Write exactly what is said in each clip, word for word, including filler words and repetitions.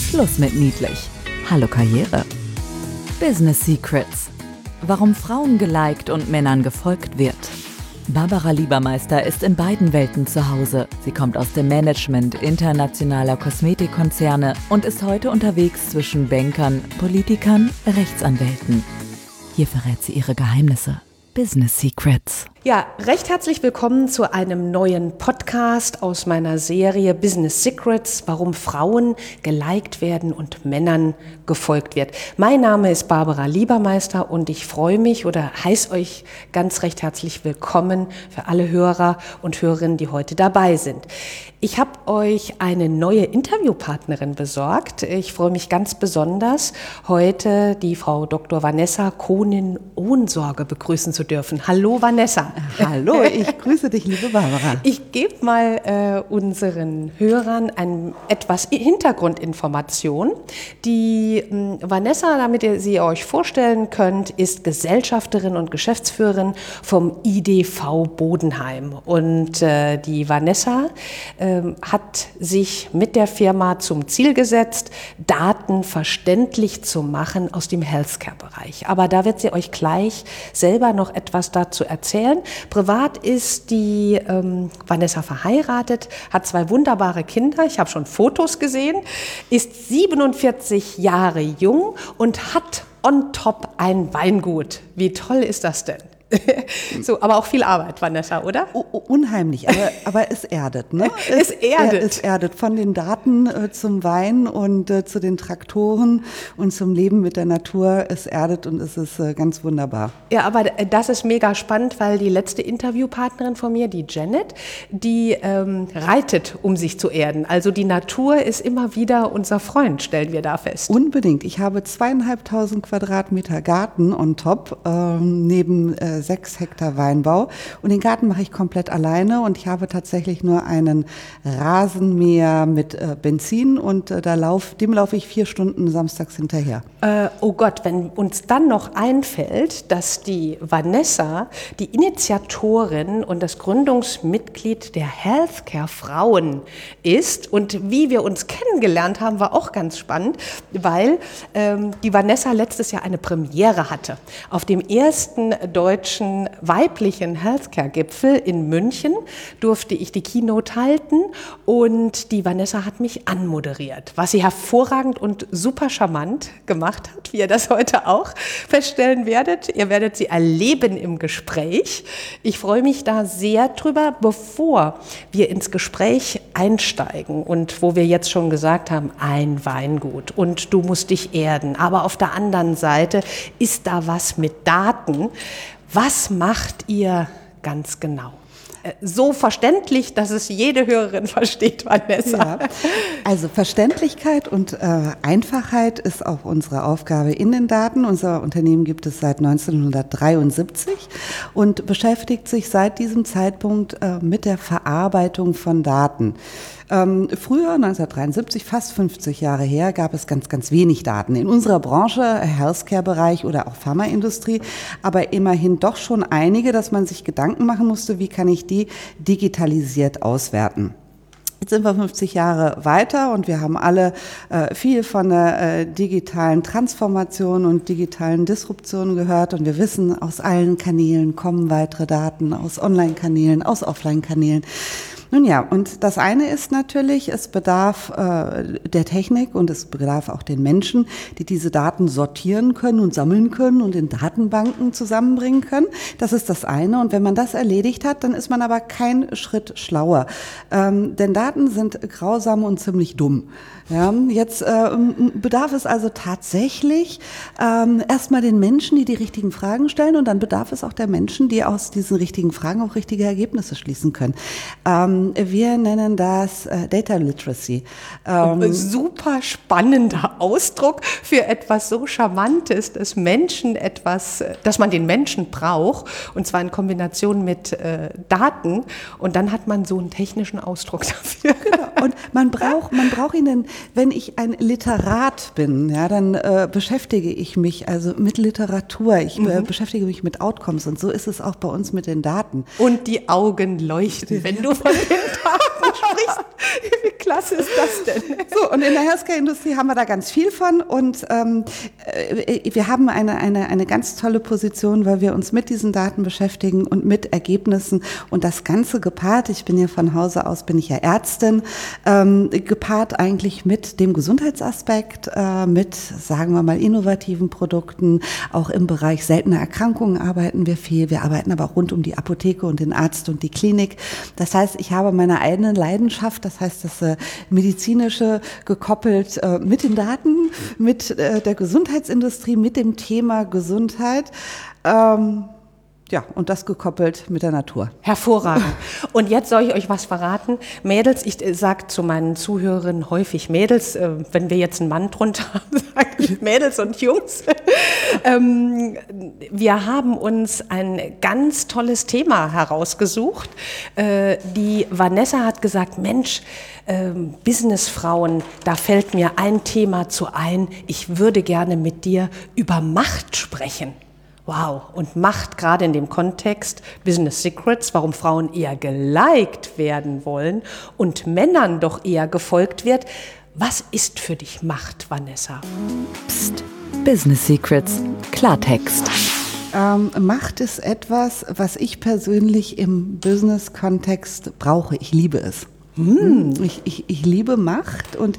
Schluss mit niedlich. Hallo Karriere. Business Secrets. Warum Frauen geliked und Männern gefolgt wird. Barbara Liebermeister ist in beiden Welten zu Hause. Sie kommt aus dem Management internationaler Kosmetikkonzerne und ist heute unterwegs zwischen Bankern, Politikern, Rechtsanwälten. Hier verrät sie ihre Geheimnisse. Business Secrets. Ja, recht herzlich willkommen zu einem neuen Podcast aus meiner Serie Business Secrets, warum Frauen geliked werden und Männern gefolgt wird. Mein Name ist Barbara Liebermeister und ich freue mich oder heiße euch ganz recht herzlich willkommen für alle Hörer und Hörerinnen, die heute dabei sind. Ich habe euch eine neue Interviewpartnerin besorgt. Ich freue mich ganz besonders, heute die Frau Doktor Vanessa Konin-Ohnsorge begrüßen zu dürfen. Hallo Vanessa. Hallo, ich grüße dich, liebe Barbara. Ich gebe mal äh, unseren Hörern ein, etwas Hintergrundinformation. Die äh, Vanessa, damit ihr sie euch vorstellen könnt, ist Gesellschafterin und Geschäftsführerin vom I D V Bodenheim. Und äh, die Vanessa äh, hat sich mit der Firma zum Ziel gesetzt, Daten verständlich zu machen aus dem Healthcare-Bereich. Aber da wird sie euch gleich selber noch etwas dazu erzählen. Privat ist die ähm, Vanessa verheiratet, hat zwei wunderbare Kinder, ich habe schon Fotos gesehen, ist siebenundvierzig Jahre jung und hat on top ein Weingut. Wie toll ist das denn? So, aber auch viel Arbeit, Vanessa, oder? Oh, oh, unheimlich, aber, aber es erdet, ne? Es, es erdet. Es erdet von den Daten äh, zum Wein und äh, zu den Traktoren und zum Leben mit der Natur. Es erdet und es ist äh, ganz wunderbar. Ja, aber das ist mega spannend, weil die letzte Interviewpartnerin von mir, die Janet, die ähm, reitet, um sich zu erden. Also die Natur ist immer wieder unser Freund, stellen wir da fest. Unbedingt. Ich habe zweieinhalbtausend Quadratmeter Garten on top, ähm, neben äh, sechs Hektar Weinbau. Und den Garten mache ich komplett alleine und ich habe tatsächlich nur einen Rasenmäher mit äh, Benzin und äh, da lauf, dem laufe ich vier Stunden samstags hinterher. Äh, oh Gott, wenn uns dann noch einfällt, dass die Vanessa die Initiatorin und das Gründungsmitglied der Healthcare Frauen ist und wie wir uns kennengelernt haben, war auch ganz spannend, weil ähm, die Vanessa letztes Jahr eine Premiere hatte auf dem ersten deutschen weiblichen Healthcare-Gipfel in München durfte ich die Keynote halten und die Vanessa hat mich anmoderiert, was sie hervorragend und super charmant gemacht hat, wie ihr das heute auch feststellen werdet. Ihr werdet sie erleben im Gespräch. Ich freue mich da sehr drüber, bevor wir ins Gespräch einsteigen und wo wir jetzt schon gesagt haben, ein Weingut und du musst dich erden, aber auf der anderen Seite ist da was mit Daten. Was macht ihr ganz genau? So verständlich, dass es jede Hörerin versteht, Vanessa. Ja, also Verständlichkeit und äh, Einfachheit ist auch unsere Aufgabe in den Daten. Unser Unternehmen gibt es seit neunzehnhundertdreiundsiebzig und beschäftigt sich seit diesem Zeitpunkt äh, mit der Verarbeitung von Daten. Ähm, früher, neunzehnhundertdreiundsiebzig, fast fünfzig Jahre her, gab es ganz, ganz wenig Daten. In unserer Branche, Healthcare-Bereich oder auch Pharmaindustrie, aber immerhin doch schon einige, dass man sich Gedanken machen musste, wie kann ich die digitalisiert auswerten. Jetzt sind wir fünfzig Jahre weiter und wir haben alle äh, viel von der äh, digitalen Transformation und digitalen Disruption gehört und wir wissen, aus allen Kanälen kommen weitere Daten, aus Online-Kanälen, aus Offline-Kanälen. Nun ja, und das eine ist natürlich, es bedarf äh, der Technik und es bedarf auch den Menschen, die diese Daten sortieren können und sammeln können und in Datenbanken zusammenbringen können. Das ist das eine. Und wenn man das erledigt hat, dann ist man aber kein Schritt schlauer. Ähm, denn Daten sind grausam und ziemlich dumm. Ja, jetzt äh, bedarf es also tatsächlich ähm, erstmal den Menschen, die die richtigen Fragen stellen und dann bedarf es auch der Menschen, die aus diesen richtigen Fragen auch richtige Ergebnisse schließen können. Ähm, wir nennen das äh, Data Literacy. Ähm, Super spannender Ausdruck für etwas so Charmantes, dass Menschen etwas, dass man den Menschen braucht und zwar in Kombination mit äh, Daten und dann hat man so einen technischen Ausdruck dafür. Genau. Und man braucht, man braucht ihn, wenn ich ein Literat bin, ja, dann äh, beschäftige ich mich also mit Literatur, ich mhm. äh, beschäftige mich mit Outcomes und so ist es auch bei uns mit den Daten. Und die Augen leuchten, wenn du von den Daten sprichst. Wie klasse ist das denn? So, und in der Healthcare-Industrie haben wir da ganz viel von und ähm, wir haben eine, eine, eine ganz tolle Position, weil wir uns mit diesen Daten beschäftigen und mit Ergebnissen und das Ganze gepaart, ich bin ja von Hause aus, bin ich ja Ärztin, ähm, gepaart eigentlich mit dem Gesundheitsaspekt, äh, mit, sagen wir mal, innovativen Produkten, auch im Bereich seltener Erkrankungen arbeiten wir viel, wir arbeiten aber auch rund um die Apotheke und den Arzt und die Klinik. Das heißt, ich habe meine eigene Leidenschaft, das heißt, das äh, medizinische gekoppelt äh, mit den Daten, mit äh, der Gesundheitsindustrie, mit dem Thema Gesundheit. Ähm, Ja, und das gekoppelt mit der Natur. Hervorragend. Und jetzt soll ich euch was verraten. Mädels, ich sage zu meinen Zuhörern häufig Mädels, äh, wenn wir jetzt einen Mann drunter haben, sage ich Mädels und Jungs. ähm, wir haben uns ein ganz tolles Thema herausgesucht. Äh, die Vanessa hat gesagt, Mensch, äh, Businessfrauen, da fällt mir ein Thema zu ein. Ich würde gerne mit dir über Macht sprechen. Wow, und Macht gerade in dem Kontext Business Secrets, warum Frauen eher geliked werden wollen und Männern doch eher gefolgt wird. Was ist für dich Macht, Vanessa? Psst, Business Secrets, Klartext. Ähm, Macht ist etwas, was ich persönlich im Business-Kontext brauche. Ich liebe es. Hm. Ich, ich, ich liebe Macht und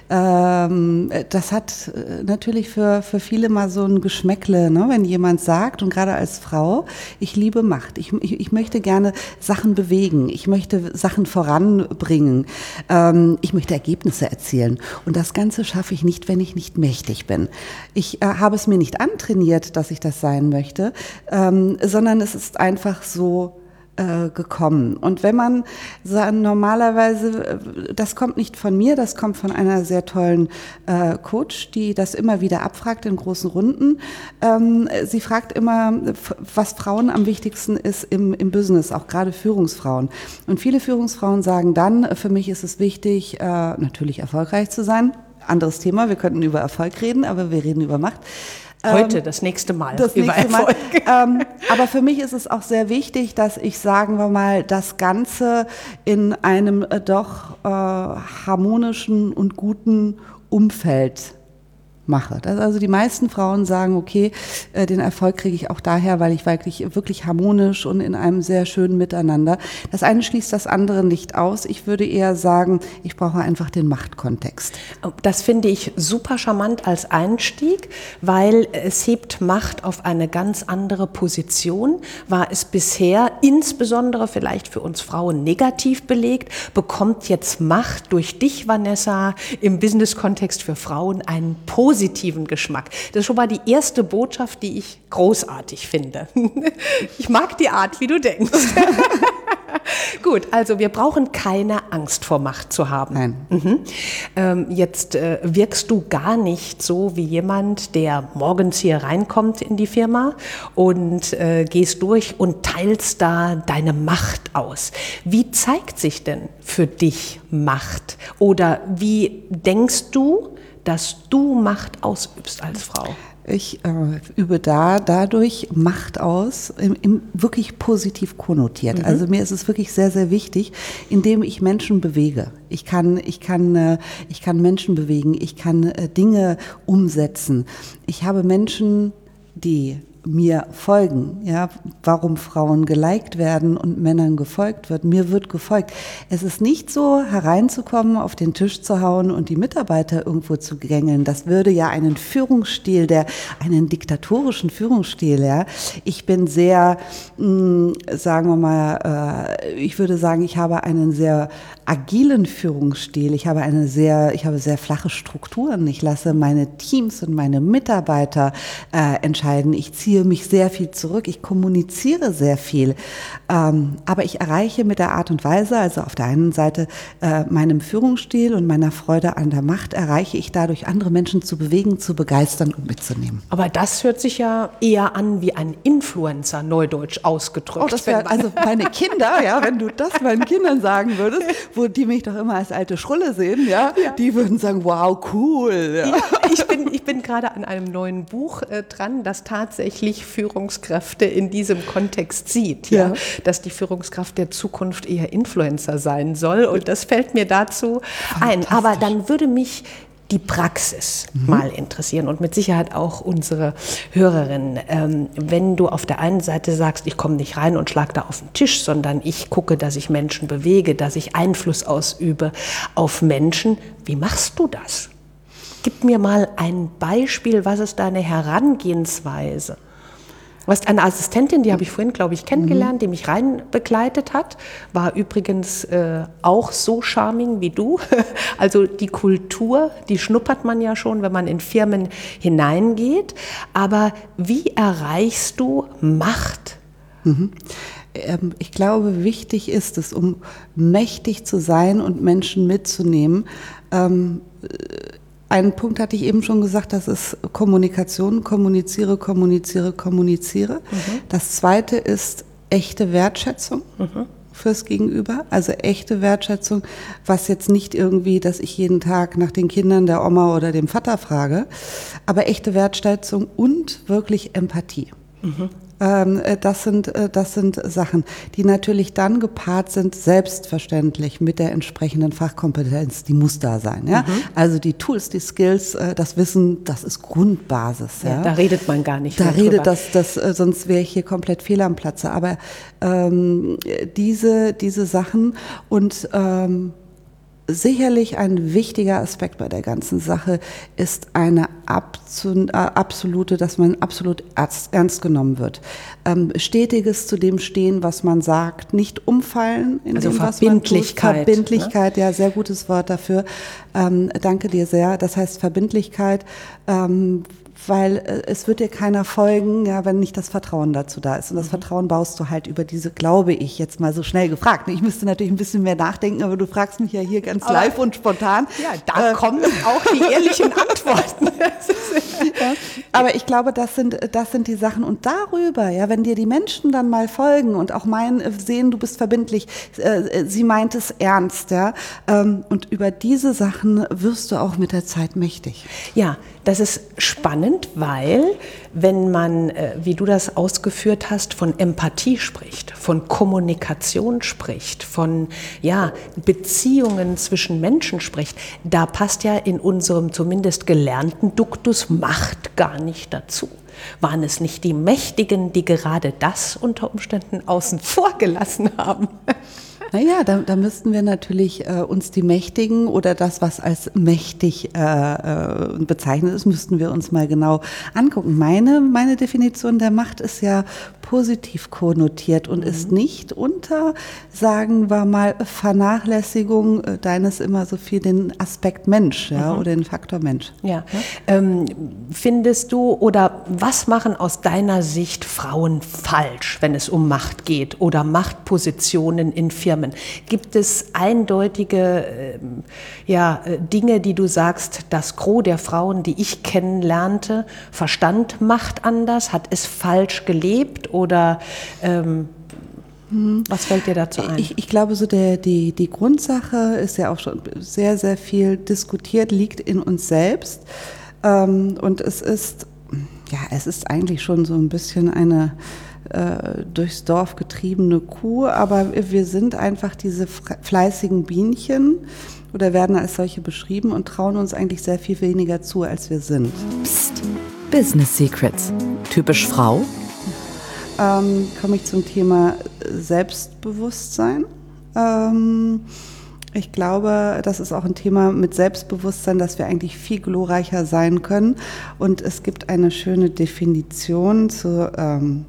ähm, das hat natürlich für, für viele mal so ein Geschmäckle, ne? Wenn jemand sagt, und gerade als Frau, ich liebe Macht, ich, ich, ich möchte gerne Sachen bewegen, ich möchte Sachen voranbringen, ähm, ich möchte Ergebnisse erzielen und das Ganze schaffe ich nicht, wenn ich nicht mächtig bin. Ich äh, habe es mir nicht antrainiert, dass ich das sein möchte, ähm, sondern es ist einfach so gekommen. Und wenn man sagen, normalerweise, das kommt nicht von mir, das kommt von einer sehr tollen äh, Coach, die das immer wieder abfragt in großen Runden. Ähm, sie fragt immer, was Frauen am wichtigsten ist im, im Business, auch gerade Führungsfrauen. Und viele Führungsfrauen sagen dann, für mich ist es wichtig, äh, natürlich erfolgreich zu sein. Anderes Thema, wir könnten über Erfolg reden, aber wir reden über Macht. Heute, das nächste Mal. Das über nächste Mal. Ähm, aber für mich ist es auch sehr wichtig, dass ich, sagen wir mal, das Ganze in einem äh, doch äh, harmonischen und guten Umfeld mache. Das also die meisten Frauen sagen, okay, äh, den Erfolg kriege ich auch daher, weil ich wirklich, wirklich harmonisch und in einem sehr schönen Miteinander. Das eine schließt das andere nicht aus. Ich würde eher sagen, ich brauche einfach den Machtkontext. Das finde ich super charmant als Einstieg, weil es hebt Macht auf eine ganz andere Position. War es bisher insbesondere vielleicht für uns Frauen negativ belegt, bekommt jetzt Macht durch dich, Vanessa, im Business-Kontext für Frauen einen positiven positiven Geschmack. Das ist schon mal die erste Botschaft, die ich großartig finde. Ich mag die Art, wie du denkst. Gut, also wir brauchen keine Angst vor Macht zu haben. Nein. Mhm. Ähm, jetzt äh, wirkst du gar nicht so wie jemand, der morgens hier reinkommt in die Firma und äh, gehst durch und teilst da deine Macht aus. Wie zeigt sich denn für dich Macht? Oder wie denkst du, dass du Macht ausübst als Frau? Ich äh, übe da dadurch Macht aus, im, im wirklich positiv konnotiert. Mhm. Also mir ist es wirklich sehr, sehr wichtig, indem ich Menschen bewege. Ich kann, ich kann, äh, ich kann Menschen bewegen, ich kann äh, Dinge umsetzen. Ich habe Menschen, die mir folgen, ja, warum Frauen geliked werden und Männern gefolgt wird. Mir wird gefolgt. Es ist nicht so, hereinzukommen, auf den Tisch zu hauen und die Mitarbeiter irgendwo zu gängeln. Das würde ja einen Führungsstil, der, einen diktatorischen Führungsstil, ja. Ich bin sehr, mh, sagen wir mal, äh, ich würde sagen, ich habe einen sehr agilen Führungsstil. Ich habe eine sehr, ich habe sehr flache Strukturen. Ich lasse meine Teams und meine Mitarbeiter äh, entscheiden. Ich ziehe mich sehr viel zurück, ich kommuniziere sehr viel, ähm, aber ich erreiche mit der Art und Weise, also auf der einen Seite äh, meinem Führungsstil und meiner Freude an der Macht, erreiche ich dadurch, andere Menschen zu bewegen, zu begeistern und mitzunehmen. Aber das hört sich ja eher an wie ein Influencer, neudeutsch ausgedrückt. Oh, das wäre, also meine Kinder, ja, wenn du das meinen Kindern sagen würdest, wo die mich doch immer als alte Schrulle sehen, ja, ja. Die würden sagen, wow, cool. Ja. Ja, ich bin, ich bin gerade an einem neuen Buch äh, dran, das tatsächlich wirklich Führungskräfte in diesem Kontext sieht, ja? Ja, dass die Führungskraft der Zukunft eher Influencer sein soll. Und das fällt mir dazu ein. Aber dann würde mich die Praxis mhm. mal interessieren und mit Sicherheit auch unsere Hörerinnen. Ähm, wenn du auf der einen Seite sagst, ich komme nicht rein und schlage da auf den Tisch, sondern ich gucke, dass ich Menschen bewege, dass ich Einfluss ausübe auf Menschen. Wie machst du das? Gib mir mal ein Beispiel, was ist deine Herangehensweise? Du hast eine Assistentin, die habe ich vorhin, glaube ich, kennengelernt, die mich rein begleitet hat, war übrigens äh, auch so charming wie du. Also die Kultur, die schnuppert man ja schon, wenn man in Firmen hineingeht. Aber wie erreichst du Macht? Mhm. Ich glaube, wichtig ist es, um mächtig zu sein und Menschen mitzunehmen, ähm, einen Punkt hatte ich eben schon gesagt, das ist Kommunikation, kommuniziere, kommuniziere, kommuniziere. Mhm. Das zweite ist echte Wertschätzung mhm. fürs Gegenüber, also echte Wertschätzung, was jetzt nicht irgendwie, dass ich jeden Tag nach den Kindern der Oma oder dem Vater frage, aber echte Wertschätzung und wirklich Empathie. Mhm. Das sind, das sind Sachen, die natürlich dann gepaart sind, selbstverständlich mit der entsprechenden Fachkompetenz, die muss da sein. Ja? Mhm. Also die Tools, die Skills, das Wissen, das ist Grundbasis. Ja? Ja, da redet man gar nicht da mehr redet drüber. das, das, sonst wäre ich hier komplett fehl am Platze. Aber ähm, diese, diese Sachen und ähm, sicherlich ein wichtiger Aspekt bei der ganzen Sache ist eine absolute, dass man absolut ernst genommen wird. Ähm, stetiges zu dem stehen, was man sagt, nicht umfallen in also dem, was Verbindlichkeit, man tut. Verbindlichkeit, ne? Ja, sehr gutes Wort dafür. Ähm, danke dir sehr. Das heißt Verbindlichkeit, ähm, weil äh, es wird dir keiner folgen, ja, wenn nicht das Vertrauen dazu da ist. Und das mhm. Vertrauen baust du halt über diese, glaube ich, jetzt mal so schnell gefragt. Ich müsste natürlich ein bisschen mehr nachdenken, aber du fragst mich ja hier ganz aber, live und spontan. Ja, da äh, kommen auch die ehrlichen Antworten. Ja, aber ich glaube, das sind, das sind die Sachen. Und darüber, ja, wenn dir die Menschen dann mal folgen und auch meinen, sehen, du bist verbindlich, äh, sie meint es ernst, ja, ähm, und über diese Sachen wirst du auch mit der Zeit mächtig. Ja, das ist spannend, weil wenn man, wie du das ausgeführt hast, von Empathie spricht, von Kommunikation spricht, von ja, Beziehungen zwischen Menschen spricht, da passt ja in unserem zumindest gelernten Duktus Macht gar nicht dazu. Waren es nicht die Mächtigen, die gerade das unter Umständen außen vor gelassen haben? Naja, da, da müssten wir natürlich äh, uns die Mächtigen oder das, was als mächtig äh, äh, bezeichnet ist, müssten wir uns mal genau angucken. Meine, meine Definition der Macht ist ja positiv konnotiert und mhm. ist nicht unter, sagen wir mal, Vernachlässigung äh, deines immer so viel den Aspekt Mensch, ja, mhm. oder den Faktor Mensch. Ja. Ja? Ähm, findest du oder was machen aus deiner Sicht Frauen falsch, wenn es um Macht geht oder Machtpositionen in Firmen? Gibt es eindeutige äh, ja, Dinge, die du sagst, das Gros der Frauen, die ich kennenlernte, verstand Macht anders, hat es falsch gelebt oder ähm, hm. was fällt dir dazu ein? Ich, ich glaube, so der, die, die Grundsache ist ja auch schon sehr, sehr viel diskutiert, liegt in uns selbst ähm, und es ist, ja, es ist eigentlich schon so ein bisschen eine durchs Dorf getriebene Kuh, aber wir sind einfach diese fleißigen Bienchen oder werden als solche beschrieben und trauen uns eigentlich sehr viel weniger zu, als wir sind. Psst. Business Secrets. Typisch Frau? Ähm, komme ich zum Thema Selbstbewusstsein. Ähm, ich glaube, das ist auch ein Thema mit Selbstbewusstsein, dass wir eigentlich viel glorreicher sein können. Und es gibt eine schöne Definition zu ähm,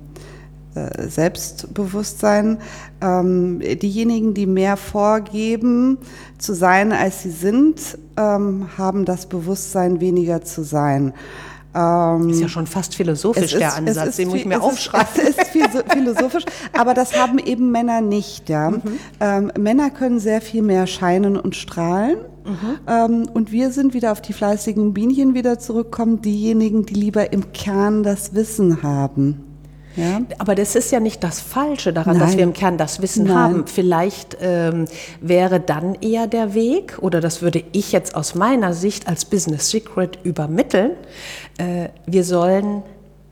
Selbstbewusstsein. Ähm, diejenigen, die mehr vorgeben zu sein, als sie sind, ähm, haben das Bewusstsein, weniger zu sein. Ähm, ist ja schon fast philosophisch, ist, der Ansatz, ist, den muss ich mir aufschreiben. Es ist, es ist philosophisch, aber das haben eben Männer nicht. Ja? Mhm. Ähm, Männer können sehr viel mehr scheinen und strahlen. Mhm. Ähm, und wir sind wieder auf die fleißigen Bienchen wieder zurückkommen, diejenigen, die lieber im Kern das Wissen haben. Ja. Aber das ist ja nicht das Falsche daran, Nein. dass wir im Kern das Wissen Nein. haben. Vielleicht ähm, wäre dann eher der Weg, oder das würde ich jetzt aus meiner Sicht als Business Secret übermitteln, äh, wir sollen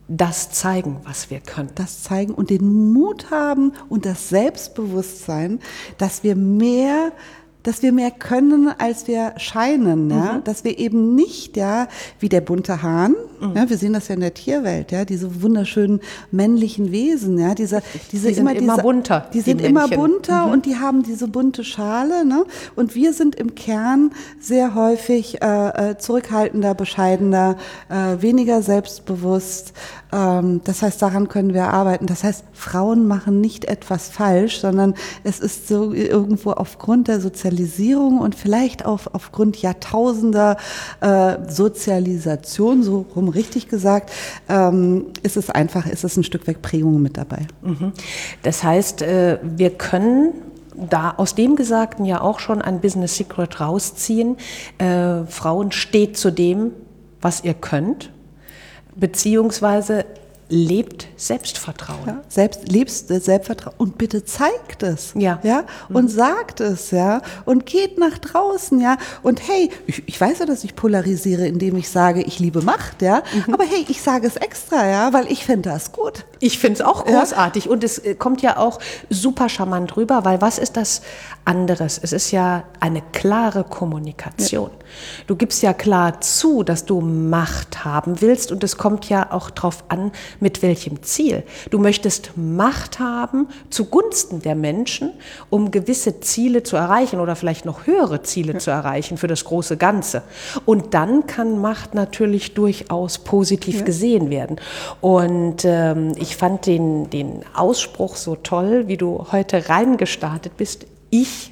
das zeigen, was wir können. Das zeigen und den Mut haben und das Selbstbewusstsein, dass wir mehr dass wir mehr können, als wir scheinen, ja, mhm. dass wir eben nicht, ja, wie der bunte Hahn, mhm. ja, wir sehen das ja in der Tierwelt, ja, diese wunderschönen männlichen Wesen, ja, diese, diese die sind immer, immer diese, bunter, die, die sind Männchen. immer bunter mhm. und die haben diese bunte Schale, ne, und wir sind im Kern sehr häufig äh, zurückhaltender, bescheidener, äh, weniger selbstbewusst. Ähm, das heißt, daran können wir arbeiten. Das heißt, Frauen machen nicht etwas falsch, sondern es ist so irgendwo aufgrund der Sozialisierung und vielleicht auch aufgrund Jahrtausender äh, Sozialisation, so rum richtig gesagt, ähm, ist es einfach, ist es ein Stück weit Prägung mit dabei. Mhm. Das heißt, äh, wir können da aus dem Gesagten ja auch schon ein Business Secret rausziehen. Äh, Frauen, steht zu dem, was ihr könnt, beziehungsweise lebt Selbstvertrauen. Ja, selbst, lebst Selbstvertrauen und bitte zeigt es. Ja. Ja, und mhm. sagt es, ja, und geht nach draußen, ja, und hey, ich, ich weiß ja, dass ich polarisiere, indem ich sage, ich liebe Macht, ja, mhm. aber hey, ich sage es extra, ja, weil ich finde das gut. Ich finde es auch großartig, ja. Und es kommt ja auch super charmant rüber, weil was ist das anderes? Es ist ja eine klare Kommunikation. Ja. Du gibst ja klar zu, dass du Macht haben willst, und es kommt ja auch drauf an, mit welchem Ziel. Du möchtest Macht haben zugunsten der Menschen, um gewisse Ziele zu erreichen oder vielleicht noch höhere Ziele ja. zu erreichen für das große Ganze. Und dann kann Macht natürlich durchaus positiv ja. gesehen werden. Und ähm, ich fand den, den Ausspruch so toll, wie du heute reingestartet bist. Ich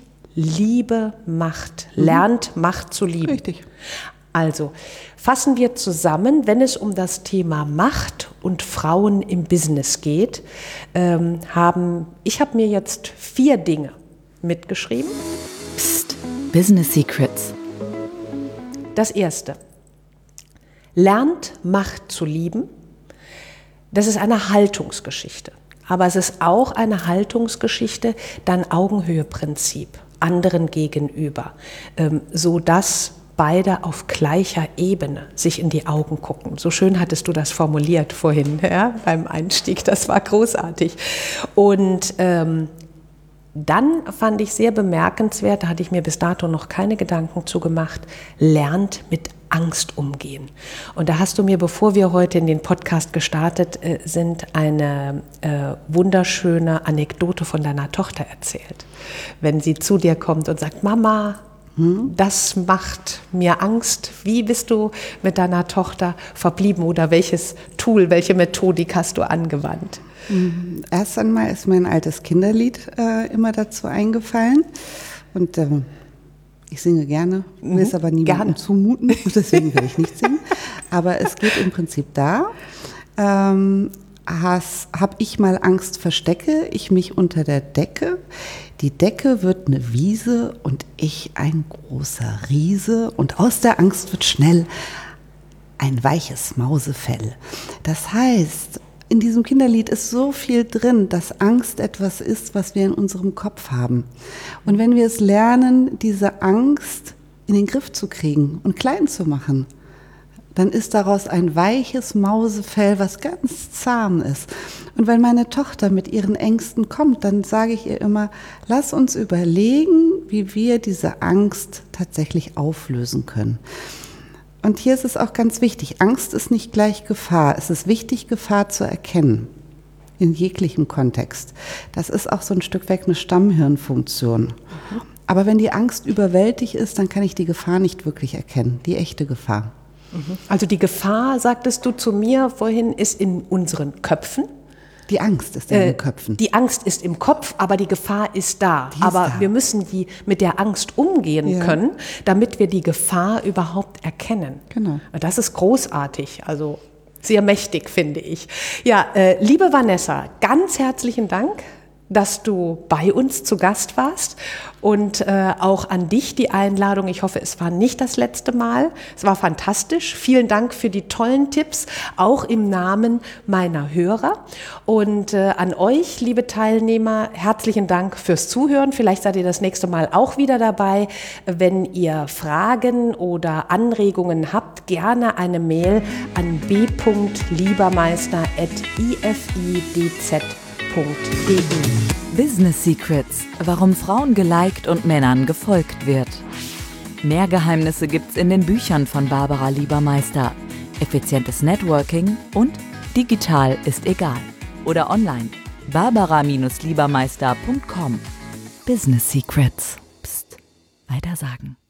liebe Macht. Mhm. Lernt Macht zu lieben. Richtig. Also fassen wir zusammen, wenn es um das Thema Macht und Frauen im Business geht, ähm, haben, ich habe mir jetzt vier Dinge mitgeschrieben. Psst, Business Secrets. Das erste, lernt Macht zu lieben. Das ist eine Haltungsgeschichte, aber es ist auch eine Haltungsgeschichte, dann Augenhöhe-Prinzip anderen gegenüber, ähm, so dass beide auf gleicher Ebene sich in die Augen gucken. So schön hattest du das formuliert vorhin, ja, beim Einstieg, das war großartig. Und ähm, dann fand ich sehr bemerkenswert, da hatte ich mir bis dato noch keine Gedanken zu gemacht, lernt mit Angst umgehen. Und da hast du mir, bevor wir heute in den Podcast gestartet äh, sind, eine äh, wunderschöne Anekdote von deiner Tochter erzählt. Wenn sie zu dir kommt und sagt, Mama, das macht mir Angst. Wie bist du mit deiner Tochter verblieben oder welches Tool, welche Methodik hast du angewandt? Erst einmal ist mir ein altes Kinderlied äh, immer dazu eingefallen und äh, ich singe gerne, will es aber niemandem zumuten, deswegen will ich nicht singen. Aber es geht im Prinzip da, ähm, habe ich mal Angst, verstecke ich mich unter der Decke. Die Decke wird eine Wiese und ich ein großer Riese und aus der Angst wird schnell ein weiches Mausefell. Das heißt, in diesem Kinderlied ist so viel drin, dass Angst etwas ist, was wir in unserem Kopf haben. Und wenn wir es lernen, diese Angst in den Griff zu kriegen und klein zu machen, dann ist daraus ein weiches Mausefell, was ganz zahm ist. Und wenn meine Tochter mit ihren Ängsten kommt, dann sage ich ihr immer, lass uns überlegen, wie wir diese Angst tatsächlich auflösen können. Und hier ist es auch ganz wichtig, Angst ist nicht gleich Gefahr. Es ist wichtig, Gefahr zu erkennen, in jeglichem Kontext. Das ist auch so ein Stück weit eine Stammhirnfunktion. Mhm. Aber wenn die Angst überwältigt ist, dann kann ich die Gefahr nicht wirklich erkennen, die echte Gefahr. Also die Gefahr, sagtest du zu mir vorhin, ist in unseren Köpfen. Die Angst ist in äh, den Köpfen. Die Angst ist im Kopf, aber die Gefahr ist da. Die ist aber da. Wir müssen die mit der Angst umgehen ja. können, damit wir die Gefahr überhaupt erkennen. Genau. Das ist großartig, also sehr mächtig, finde ich. Ja, äh, liebe Vanessa, ganz herzlichen Dank, dass du bei uns zu Gast warst und äh, auch an dich die Einladung. Ich hoffe, es war nicht das letzte Mal. Es war fantastisch. Vielen Dank für die tollen Tipps, auch im Namen meiner Hörer. Und äh, an euch, liebe Teilnehmer, herzlichen Dank fürs Zuhören. Vielleicht seid ihr das nächste Mal auch wieder dabei. Wenn ihr Fragen oder Anregungen habt, gerne eine Mail an b punkt liebermeister at i f i d z punkt d e. Business Secrets, warum Frauen geliked und Männern gefolgt wird. Mehr Geheimnisse gibt's in den Büchern von Barbara Liebermeister. Effizientes Networking und digital ist egal. Oder online. barbara Bindestrich liebermeister punkt com. Business Secrets. Psst. Weitersagen.